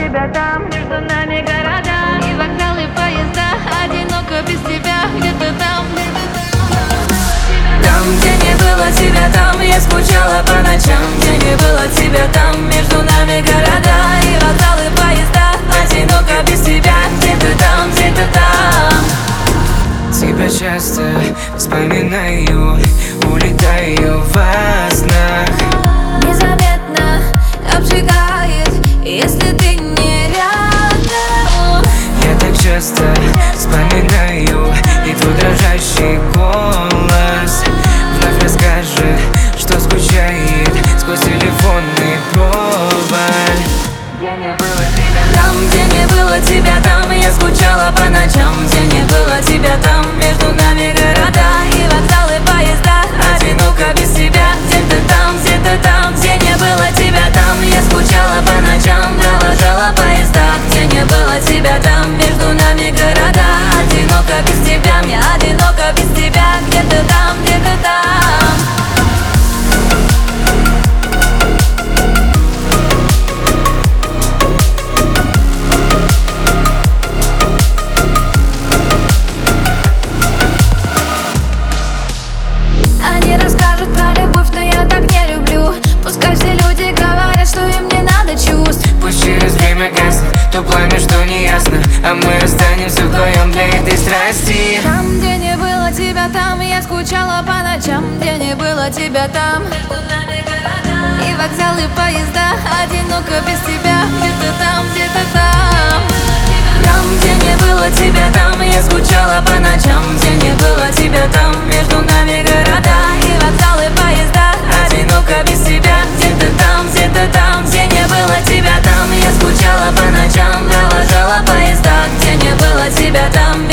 тебя там, между нами города и вокзалы, поезда. Одиноко без тебя, где-то там, там, где не было тебя, там я скучала по ночам. Где не было тебя, там между нами города и вокзалы, поезда. Одиноко без тебя, где-то там, где-то там. Тебя часто вспоминаю, улетаю во снах. незаметно обжигает, если ты не рядом. Я так часто вспоминаю и твой дрожащий голос вновь расскажет, что скучает сквозь телефонный провод. Там, где не было тебя, там я скучала по ночам. Где не было тебя, там между нами города и вокзалы, поезда. Одиноко без тебя, где-то там, где-то там. Где не было тебя, там я скучала по ночам. Провожала поезда. Где не было тебя, там между нами города. Одиноко без тебя, мне одиноко без тебя, где-то там, где-то там. Они расскажут про любовь, но я так не люблю. Пускай все люди говорят, что им не надо чувств. Пусть через время гаснет то пламя, что не ясно, а мы останемся вдвоем для этой страсти. Там, где не было тебя, там я скучала по ночам. Где не было тебя, там и вокзалы, поезда. Одиноко без тебя, где-то там, где-то там. Там, где не было тебя, там я скучала по ночам. Где не было тебя, там между нами города и вокзалы, поезда. Одиноко без тебя, где-то там, где-то там. Где не было тебя, там я скучала по ночам. Провожала поезда. Где не было тебя, там